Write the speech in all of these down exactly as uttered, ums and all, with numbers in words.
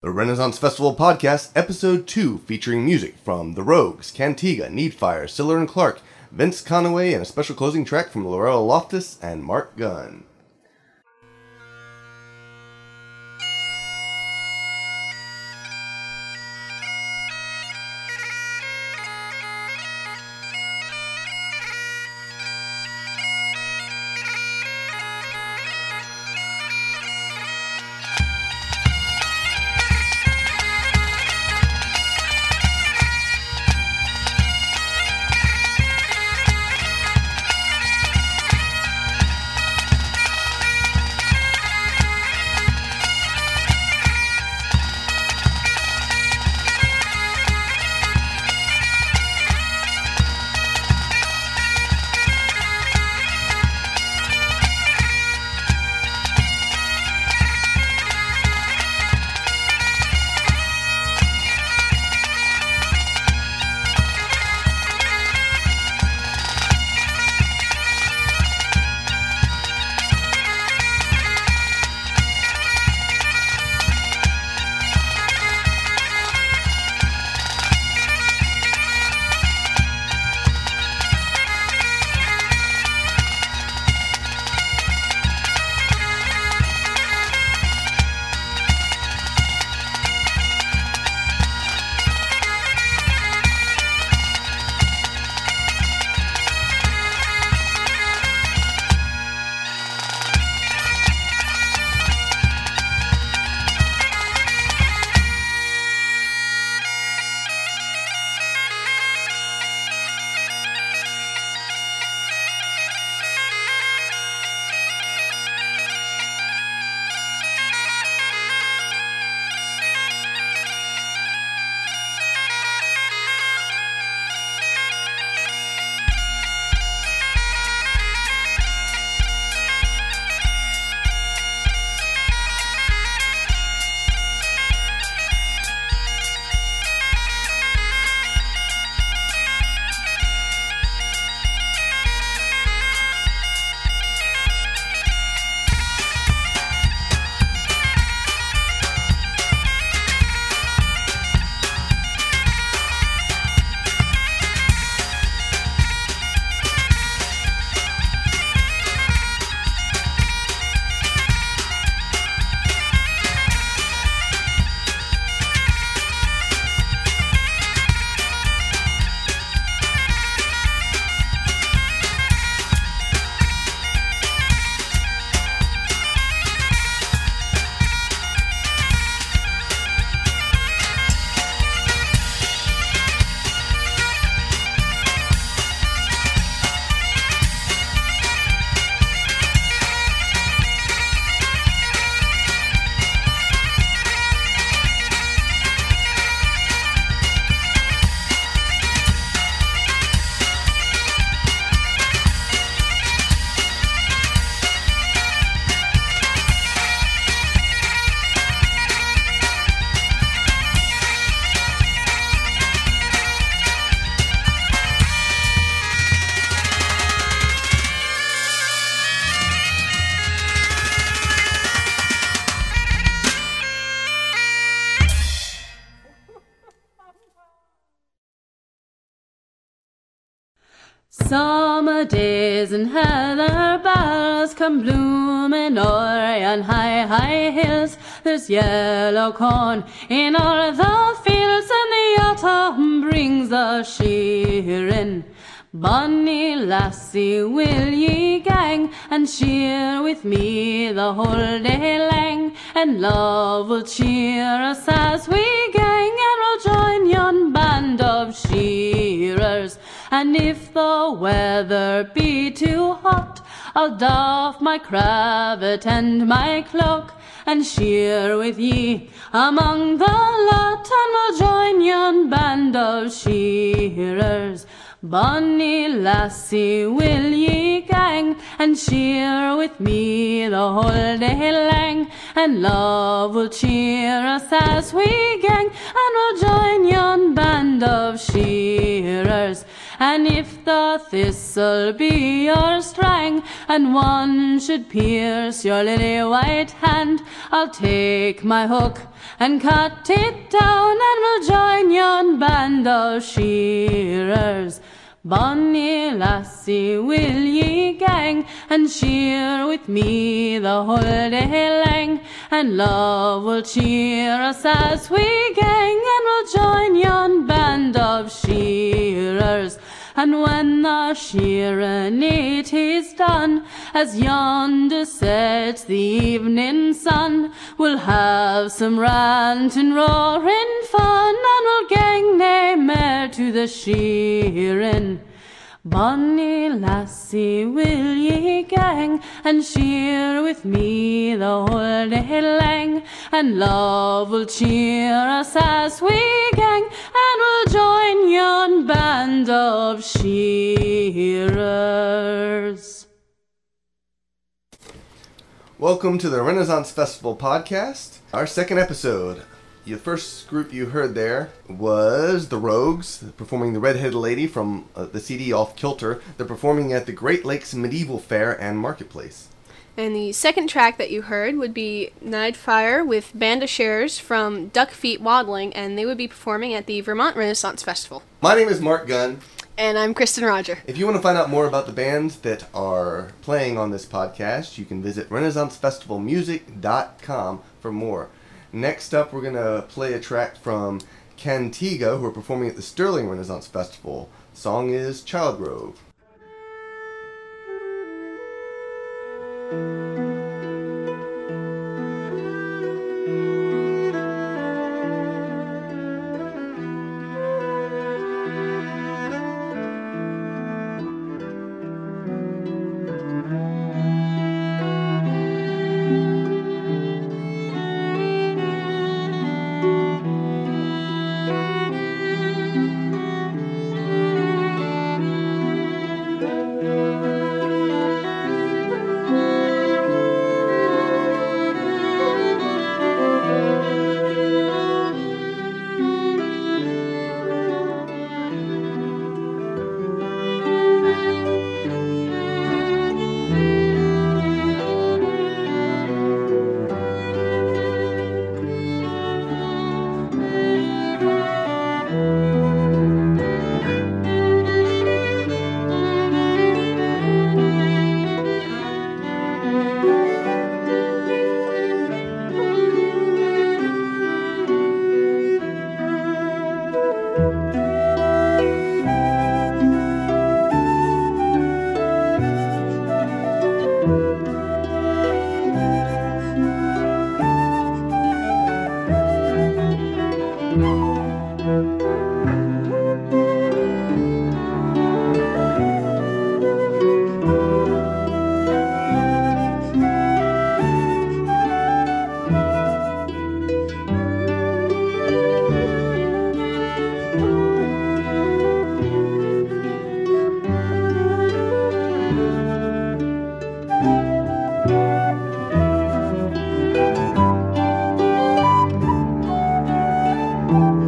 The Renaissance Festival Podcast, Episode two, featuring music from The Rogues, Cantiga, Needfire, Siller and Clark, Vince Conaway, and a special closing track from Lorella Loftus and Mark Gunn. Summer days and heather bells come blooming o'er on high, high hills. There's yellow corn in all the fields, and the autumn brings the shearing. Bonny lassie, will ye gang and shear with me the whole day lang? And love will cheer us as we gang, and we'll join yon band of shearers. And if the weather be too hot, I'll doff my cravat and my cloak, and shear with ye among the lot, and we'll join yon band of shearers. Bonny lassie, will ye gang and shear with me the whole day lang? And love will cheer us as we gang, and we'll join yon band of shearers. And if the thistle be your strang, and one should pierce your lily white hand, I'll take my hook and cut it down, and we'll join yon band of shearers. Bonny lassie, will ye gang, and shear with me the whole day lang, and love will cheer us as we gang, and we'll join yon band of shearers. And when the shearing it is done, as yonder sets the evening sun, we'll have some rant and roaring fun, and we'll gang nae mair to the shearing. Bonny lassie, will ye gang, and shear with me the whole day lang, and love will cheer us as we gang, and we'll join yon band of shearers. Welcome to the Renaissance Festival podcast, our second episode. The first group you heard there was the Rogues, performing the Red-Headed Lady from uh, the C D Off Kilter. They're performing at the Great Lakes Medieval Fair and Marketplace. And the second track that you heard would be Nightfire with Band of Sharers from Duck Feet Waddling, and they would be performing at the Vermont Renaissance Festival. My name is Mark Gunn. And I'm Kristen Roger. If you want to find out more about the bands that are playing on this podcast, you can visit renaissance festival music dot com for more. Next up, we're going to play a track from Cantiga, who are performing at the Sterling Renaissance Festival. The song is Child Grove. Thank you.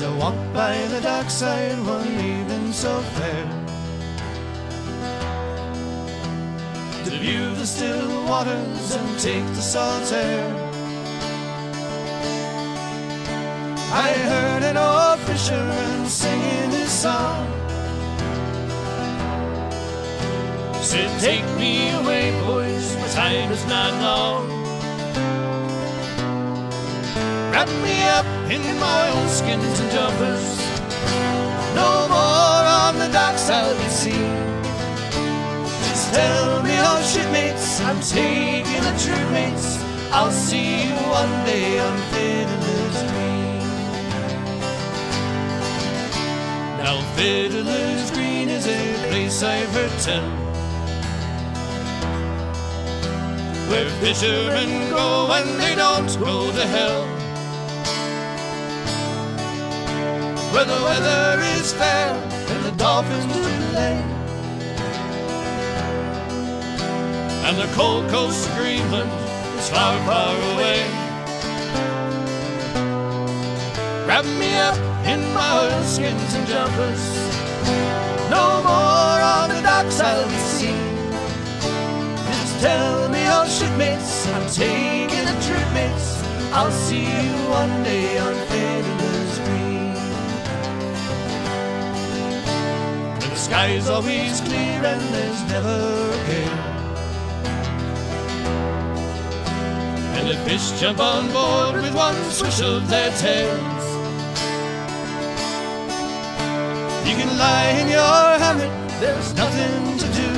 As I walked by the dockside one evening so fair, to view the still waters and take the salt air, I heard an old fisherman singing his song. Said, take me away, boys, my time is not long. Wrap me up in my old skins and jumpers, no more on the docks I'll be seen. Just tell me, oh shipmates, I'm taking the trip, mates, I'll see you one day on Fiddler's Green. Now Fiddler's Green is a place I've heard tell, where fishermen go when they don't go to hell, where the weather is fair and the dolphins do lay, and the cold coast of Greenland is far, far away. Wrap me up in my oilskins and jumpers, no more on the docks I'll be seen. Just tell me, oh shipmates, I'm taking a trip, mates, I'll see you one day on Fiddler's Green. When the sky's always clear and there's never a care, and the fish jump on board with one swish of their tails, you can lie in your hammock, there's nothing to do,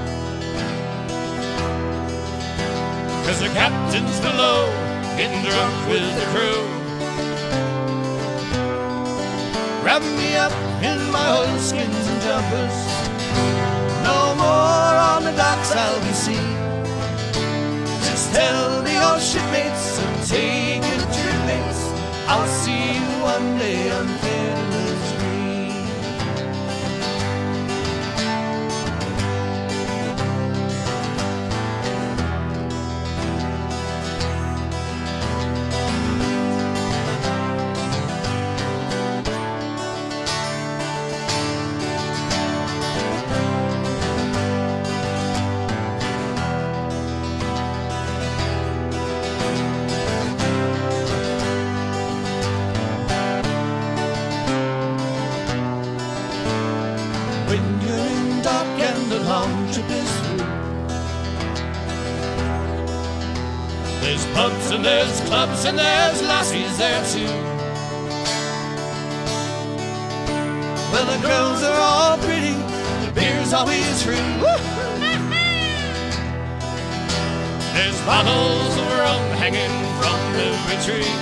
'cause the captain's below, getting drunk with the crew. Wrap me up in my oilskins and jumpers, no more on the docks I'll be seen. Just tell me, oh shipmates, I'm taking a trip, mates, I'll see you one day on Fiddler's Green. When you're in dock and the long trip is through, there's pubs and there's clubs and there's lassies there too. Well, the girls are all pretty, the beer's always free. There's bottles of rum hanging from every tree.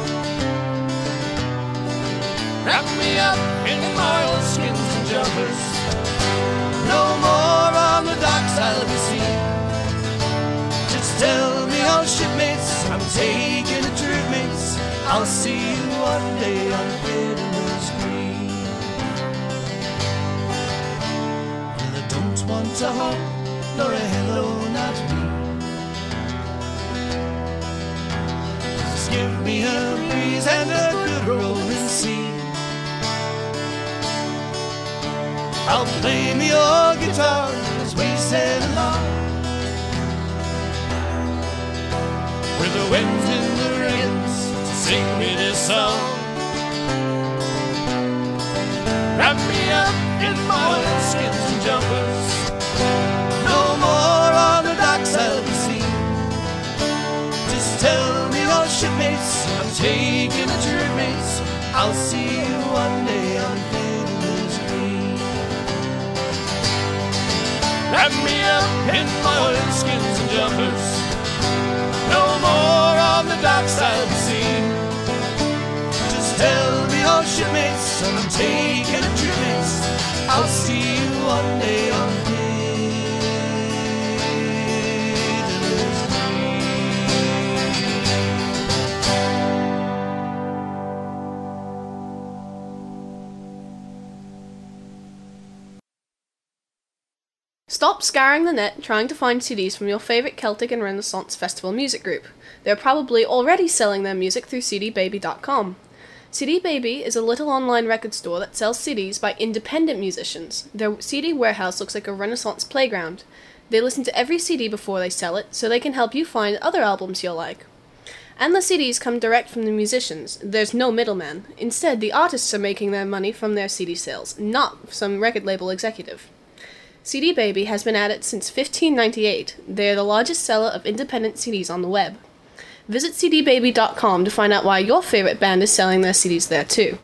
Wrap me up in my oilskins and jumpers, no more on the docks I'll be seen. Just tell me, oh shipmates, I'm taking a trip, mates, I'll see you one day on Fiddler's Green. Well, I don't want a hug nor a hello, not me. Just give me a breeze and a good rolling sea. I'll play me your guitar as we sail along, with the winds in the riggings to sing me this song. Wrap me up in my oilskins and jumpers, no more on the docks I'll be seen. Just tell me, oh shipmates, I'm taking a trip, mates, I'll see you one day on Fiddler's Green. Wrap me up in my oilskins and jumpers, no more on the docks I'll be seen. Just tell me, oh shipmates, I'm taking a trip, mates, I'll see you one day on Fiddler's Stop scouring the net trying to find C Ds from your favourite Celtic and Renaissance festival music group. They're probably already selling their music through C D baby dot com. C D Baby is a little online record store that sells C Ds by independent musicians. Their C D warehouse looks like a Renaissance playground. They listen to every C D before they sell it, so they can help you find other albums you'll like. And the C Ds come direct from the musicians. There's no middleman. Instead, the artists are making their money from their C D sales, not some record label executive. C D Baby has been at it since fifteen ninety-eight. They are the largest seller of independent C Ds on the web. Visit c d baby dot com to find out why your favorite band is selling their C Ds there too.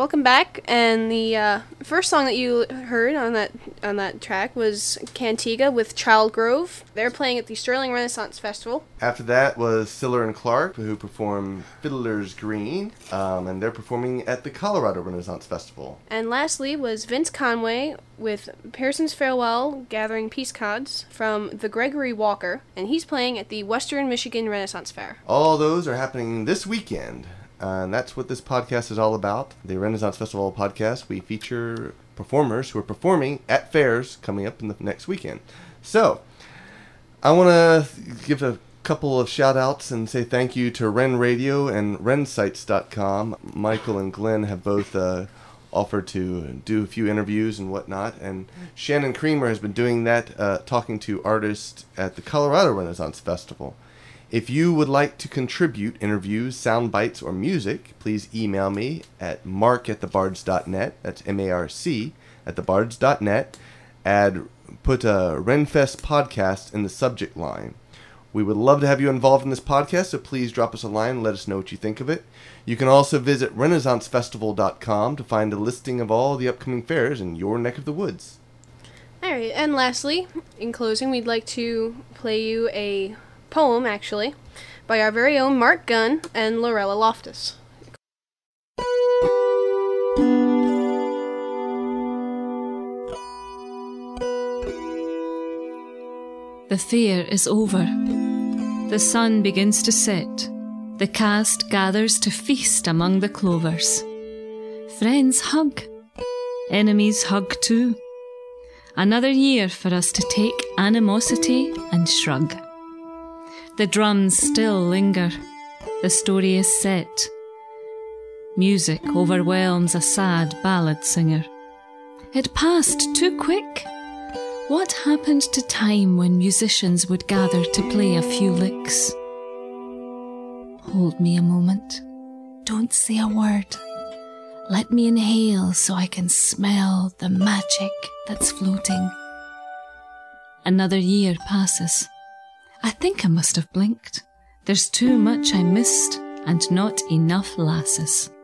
welcome back. And the uh, first song that you heard on that on that track was Cantiga with Child Grove. They're playing at the Sterling Renaissance Festival. After that was Siller and Clark, who performed Fiddler's Green, um, and they're performing at the Colorado Renaissance Festival. And lastly was Vince Conway with Pearson's Farewell, gathering peace cards from the Gregory Walker, and he's playing at the Western Michigan Renaissance Fair. All those are happening this weekend. Uh, and that's what this podcast is all about. The Renaissance Festival podcast. We feature performers who are performing at fairs coming up in the next weekend. So, I want to give a couple of shout outs and say thank you to Ren Radio and Ren Sites dot com. Michael and Glenn have both uh, offered to do a few interviews and whatnot. And Shannon Creamer has been doing that, uh, talking to artists at the Colorado Renaissance Festival. If you would like to contribute interviews, sound bites, or music, please email me at mark at the bards dot net. That's M A R C at the bards dot net. Add, put a Renfest podcast in the subject line. We would love to have you involved in this podcast, so please drop us a line and let us know what you think of it. You can also visit renaissance festival dot com to find a listing of all the upcoming fairs in your neck of the woods. All right, and lastly, in closing, we'd like to play you a poem, actually, by our very own Mark Gunn and Lorella Loftus. The fair is over. The sun begins to set. The cast gathers to feast among the clovers. Friends hug. Enemies hug too. Another year for us to take animosity and shrug. The drums still linger. The story is set. Music overwhelms a sad ballad singer. It passed too quick. What happened to time when musicians would gather to play a few licks? Hold me a moment. Don't say a word. Let me inhale so I can smell the magic that's floating. Another year passes. I think I must have blinked. There's too much I missed and not enough lasses.